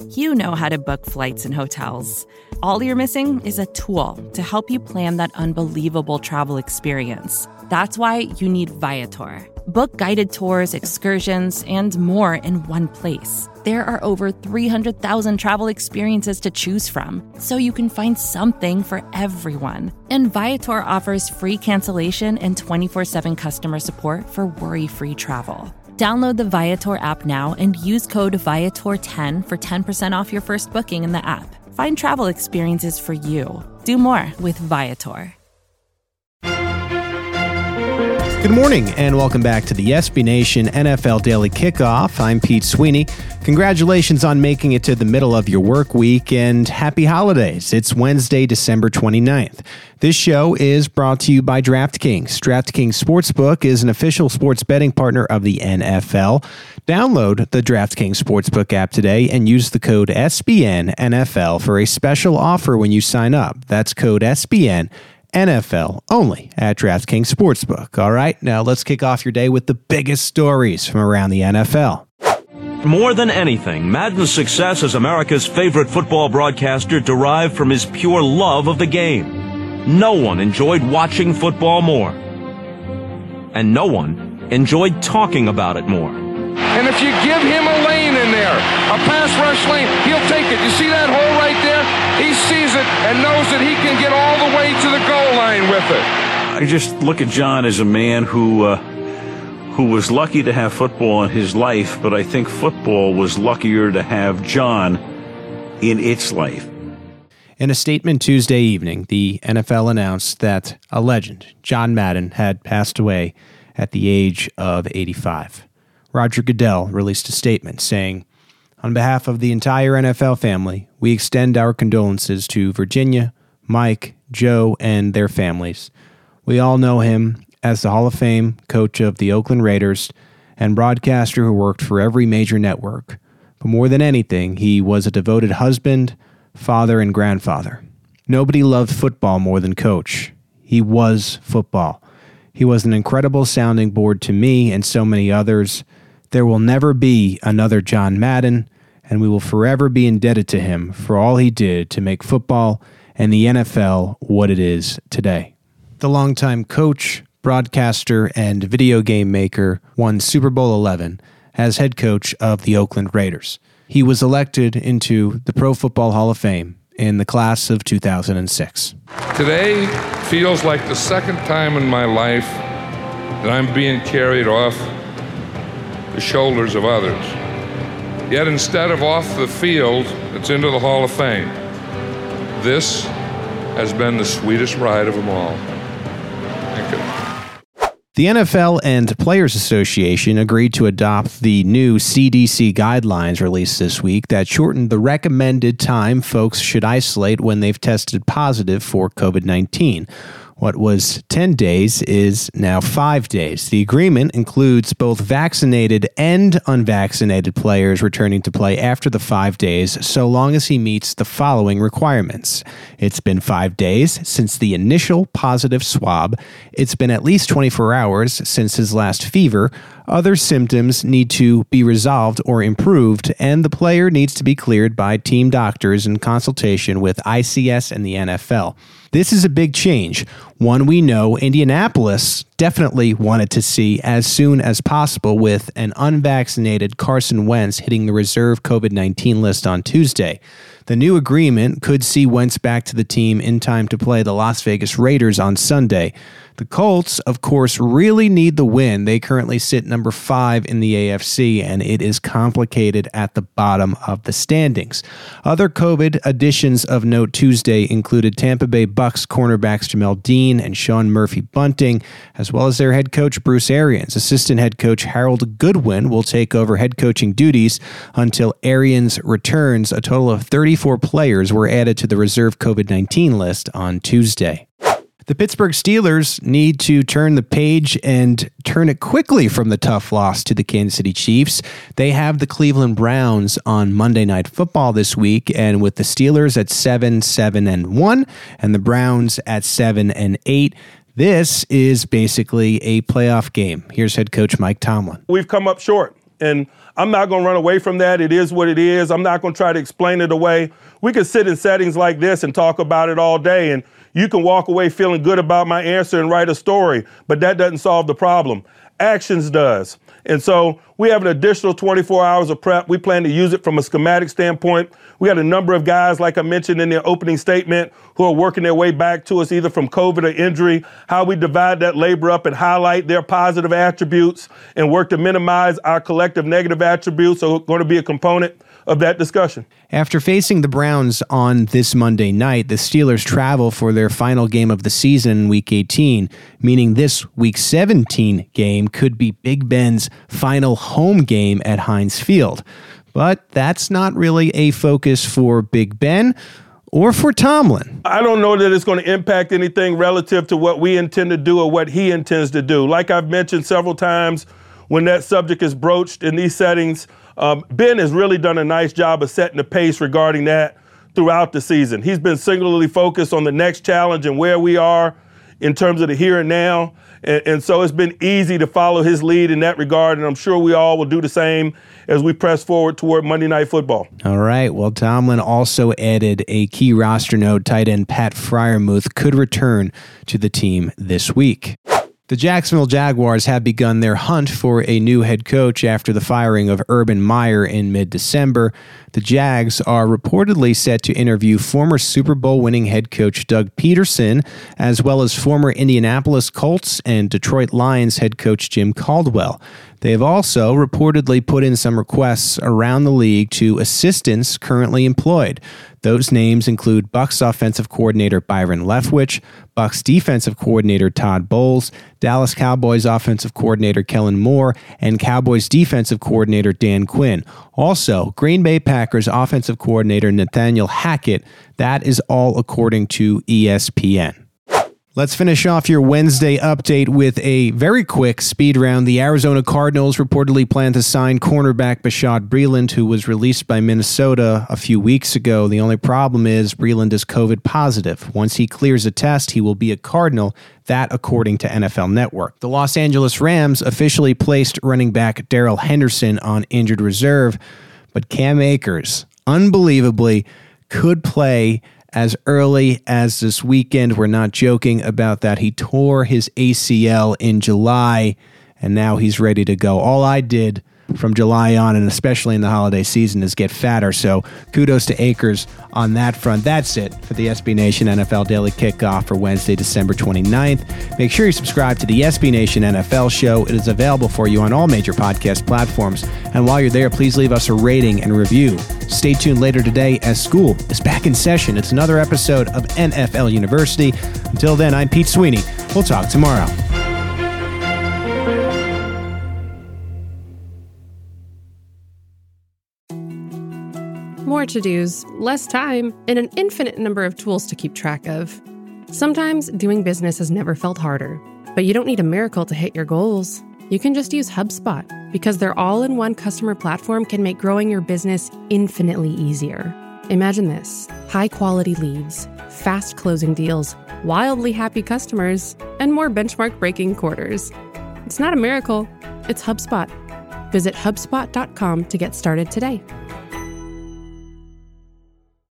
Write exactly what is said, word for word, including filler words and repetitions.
You know how to book flights and hotels. All you're missing is a tool to help you plan that unbelievable travel experience. That's why you need Viator. Book guided tours, excursions, and more in one place. There are over three hundred thousand travel experiences to choose from, so you can find something for everyone. And Viator offers free cancellation and twenty-four seven customer support for worry-free travel. Download the Viator app now and use code Viator ten for ten percent off your first booking in the app. Find travel experiences for you. Do more with Viator. Good morning and welcome back to the S B Nation N F L Daily Kickoff. I'm Pete Sweeney. Congratulations on making it to the middle of your work week and happy holidays. It's Wednesday, December twenty-ninth. This show is brought to you by DraftKings. DraftKings Sportsbook is an official sports betting partner of the N F L. Download the DraftKings Sportsbook app today and use the code S B N N F L for a special offer when you sign up. That's code S B N N F L only at DraftKings Sportsbook. All right, now let's kick off your day with the biggest stories from around the N F L. More than anything, Madden's success as America's favorite football broadcaster derived from his pure love of the game. No one enjoyed watching football more. And no one enjoyed talking about it more. And if you give him a lane in there, a pass rush lane, he'll take it. You see that hole right there? He sees it and knows that he can get all the way to the goal line with it. I just look at John as a man who uh, who was lucky to have football in his life, but I think football was luckier to have John in its life. In a statement Tuesday evening, the N F L announced that a legend, John Madden, had passed away at the age of eighty-five. Roger Goodell released a statement saying, "On behalf of the entire N F L family, we extend our condolences to Virginia, Mike, Joe, and their families. We all know him as the Hall of Fame coach of the Oakland Raiders and broadcaster who worked for every major network. But more than anything, he was a devoted husband, father, and grandfather. Nobody loved football more than Coach. He was football. He was an incredible sounding board to me and so many others. There will never be another John Madden, and we will forever be indebted to him for all he did to make football and the N F L what it is today." The longtime coach, broadcaster, and video game maker won Super Bowl eleven as head coach of the Oakland Raiders. He was elected into the Pro Football Hall of Fame in the class of two thousand six. Today feels like the second time in my life that I'm being carried off the shoulders of others. Yet instead of off the field, it's into the Hall of Fame. This has been the sweetest ride of them all. Thank you. The N F L and Players Association agreed to adopt the new C D C guidelines released this week that shortened the recommended time folks should isolate when they've tested positive for covid nineteen. What was ten days is now five days. The agreement includes both vaccinated and unvaccinated players returning to play after the five days, so long as he meets the following requirements. It's been five days since the initial positive swab. It's been at least twenty-four hours since his last fever. Other symptoms need to be resolved or improved, and the player needs to be cleared by team doctors in consultation with I C S and the N F L. This is a big change, one we know Indianapolis definitely wanted to see as soon as possible, with an unvaccinated Carson Wentz hitting the reserve covid nineteen list on Tuesday. The new agreement could see Wentz back to the team in time to play the Las Vegas Raiders on Sunday. The Colts, of course, really need the win. They currently sit number five in the A F C, and it is complicated at the bottom of the standings. Other COVID additions of note Tuesday included Tampa Bay Bucks cornerbacks Jamel Dean and Sean Murphy-Bunting, as well as their head coach Bruce Arians. Assistant head coach Harold Goodwin will take over head coaching duties until Arians returns. A total of thirty-four players were added to the reserve covid nineteen list on Tuesday. The Pittsburgh Steelers need to turn the page and turn it quickly from the tough loss to the Kansas City Chiefs. They have the Cleveland Browns on Monday Night Football this week, and with the Steelers at seven, seven, and one, and the Browns at seven and eight, this is basically a playoff game. Here's head coach Mike Tomlin. We've come up short. And I'm not going to run away from that. It is what it is. I'm not going to try to explain it away. We could sit in settings like this and talk about it all day, and you can walk away feeling good about my answer and write a story, but that doesn't solve the problem. Actions does. And so we have an additional twenty-four hours of prep. We plan to use it from a schematic standpoint. We got a number of guys, like I mentioned in the opening statement, who are working their way back to us either from COVID or injury, how we divide that labor up and highlight their positive attributes and work to minimize our collective negative attributes are going to be a component of that discussion. After facing the Browns on this Monday night, the Steelers travel for their final game of the season in Week eighteen, meaning this Week seventeen game could be Big Ben's final home game at Heinz Field. But that's not really a focus for Big Ben or for Tomlin. I don't know that it's going to impact anything relative to what we intend to do or what he intends to do. Like I've mentioned several times, when that subject is broached in these settings, Um, Ben has really done a nice job of setting the pace regarding that throughout the season. He's been singularly focused on the next challenge and where we are in terms of the here and now. And, and so it's been easy to follow his lead in that regard. And I'm sure we all will do the same as we press forward toward Monday Night Football. All right. Well, Tomlin also added a key roster note. Tight end Pat Freiermuth could return to the team this week. The Jacksonville Jaguars have begun their hunt for a new head coach after the firing of Urban Meyer in mid-December. The Jags are reportedly set to interview former Super Bowl winning head coach Doug Peterson, as well as former Indianapolis Colts and Detroit Lions head coach Jim Caldwell. They have also reportedly put in some requests around the league to assistants currently employed. Those names include Bucs offensive coordinator Byron Leftwich, Bucs defensive coordinator Todd Bowles, Dallas Cowboys offensive coordinator Kellen Moore, and Cowboys defensive coordinator Dan Quinn. Also, Green Bay Packers offensive coordinator Nathaniel Hackett. That is all according to E S P N. Let's finish off your Wednesday update with a very quick speed round. The Arizona Cardinals reportedly plan to sign cornerback Bashaud Breeland, who was released by Minnesota a few weeks ago. The only problem is Breeland is COVID positive. Once he clears a test, he will be a Cardinal. That according to N F L Network. The Los Angeles Rams officially placed running back Darrell Henderson on injured reserve, but Cam Akers, unbelievably, could play as early as this weekend. We're not joking about that. He tore his A C L in July, and now he's ready to go. All I did from July on, and especially in the holiday season, is get fatter. So kudos to Akers on that front. That's it for the S B Nation N F L Daily Kickoff for Wednesday, December twenty-ninth. Make sure you subscribe to the S B Nation N F L Show. It is available for you on all major podcast platforms. And while you're there, please leave us a rating and review. Stay tuned later today as school is back in session. It's another episode of N F L University. Until then, I'm Pete Sweeney. We'll talk tomorrow. More to-dos, less time, and an infinite number of tools to keep track of. Sometimes doing business has never felt harder, but you don't need a miracle to hit your goals. You can just use HubSpot, because their all-in-one customer platform can make growing your business infinitely easier. Imagine this: high-quality leads, fast closing deals, wildly happy customers, and more benchmark-breaking quarters. It's not a miracle, it's HubSpot. Visit HubSpot dot com to get started today.